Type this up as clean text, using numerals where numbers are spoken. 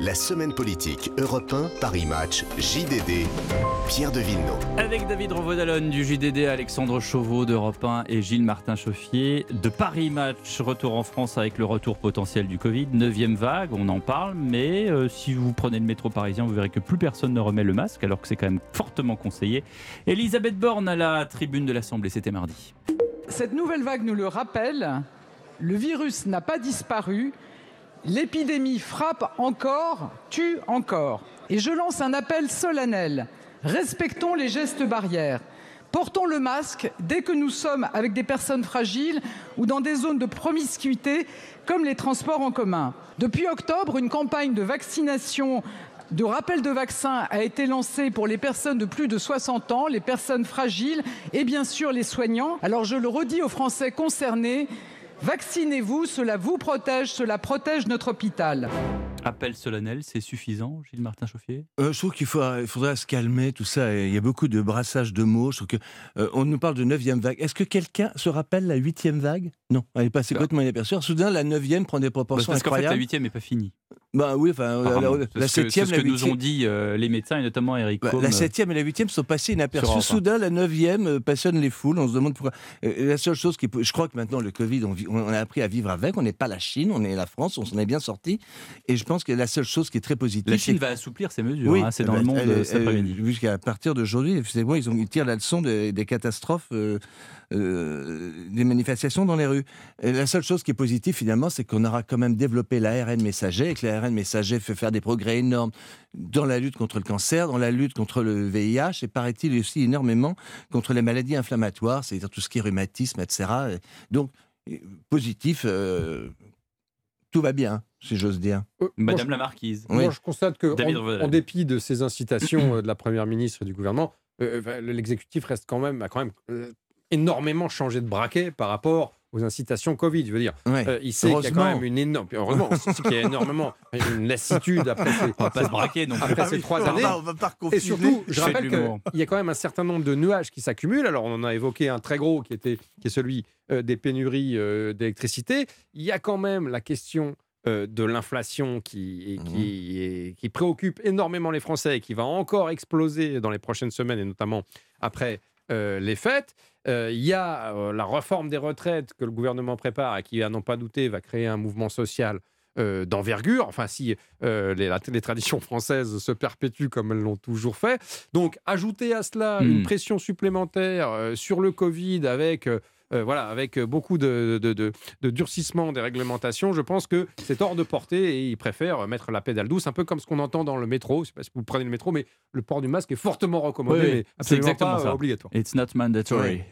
La semaine politique Europe 1, Paris Match, JDD, Pierre de Villeneuve. Avec David Revaud-Dallon du JDD, Alexandre Chauveau d'Europe 1 et Gilles Martin-Chauffier de Paris Match. Retour en France avec le retour potentiel du Covid. 9e vague, on en parle, mais si vous prenez le métro parisien, vous verrez que plus personne ne remet le masque, alors que c'est quand même fortement conseillé. Elisabeth Borne à la tribune de l'Assemblée, c'était mardi. Cette nouvelle vague nous le rappelle, le virus n'a pas disparu. L'épidémie frappe encore, tue encore. Et je lance un appel solennel. Respectons les gestes barrières. Portons le masque dès que nous sommes avec des personnes fragiles ou dans des zones de promiscuité comme les transports en commun. Depuis octobre, une campagne de vaccination, de rappel de vaccin a été lancée pour les personnes de plus de 60 ans, les personnes fragiles et bien sûr les soignants. Alors je le redis aux Français concernés, vaccinez-vous, cela vous protège, cela protège notre hôpital. Appel solennel, c'est suffisant, Gilles Martin-Chauffier ? Je trouve qu'il faudra se calmer, tout ça. Il y a beaucoup de brassage de mots. Je trouve on nous parle de 9e vague. Est-ce que quelqu'un se rappelle la 8e vague ? Non, elle est passée complètement inaperçue. Soudain, la 9e prend des proportions incroyables. Parce qu'en fait, la 8e n'est pas finie. Bah oui, enfin, la 7e, c'est ce que nous ont dit les médecins, et notamment Eric Combe. La 7e et la 8e sont passées inaperçues. Soudain, la 9e passionne les foules. On se demande pourquoi. La seule chose je crois que maintenant, le Covid, on a appris à vivre avec. On n'est pas la Chine, on est la France, on s'en est bien sorti. Et je pense que la seule chose qui est très positive... La Chine va assouplir ses mesures, oui, c'est dans le monde cet après-midi. Jusqu'à partir d'aujourd'hui, c'est bon, ils tirent la leçon des catastrophes, des manifestations dans les rues. Et la seule chose qui est positive, finalement, c'est qu'on aura quand même développé l'ARN messager, et que l'ARN messager fait faire des progrès énormes dans la lutte contre le cancer, dans la lutte contre le VIH, et paraît-il aussi énormément contre les maladies inflammatoires, c'est-à-dire tout ce qui est rhumatisme, etc. Donc, positif... tout va bien, si j'ose dire. Madame la Marquise. Moi, je constate qu'en dépit de ces incitations de la Première ministre et du gouvernement, l'exécutif a quand même énormément changé de braquet par rapport aux incitations Covid. Je veux dire, il sait qu'il y a quand même une énorme... Heureusement, qu'il y a énormément une lassitude après ces 3 années. On va pas reconfiner. Et surtout, je rappelle qu'il y a quand même un certain nombre de nuages qui s'accumulent. Alors, on en a évoqué un très gros qui est celui des pénuries d'électricité. Il y a quand même la question de l'inflation qui préoccupe énormément les Français et qui va encore exploser dans les prochaines semaines et notamment après les fêtes. Il y a la réforme des retraites que le gouvernement prépare et qui, à n'en pas douter, va créer un mouvement social d'envergure, enfin si les traditions françaises se perpétuent comme elles l'ont toujours fait. Donc, ajouter à cela une pression supplémentaire sur le Covid avec beaucoup de durcissement des réglementations, je pense que c'est hors de portée et ils préfèrent mettre la pédale douce, un peu comme ce qu'on entend dans le métro. Je ne sais pas si vous prenez le métro, mais le port du masque est fortement recommandé, mais absolument pas obligatoire. It's not mandatory.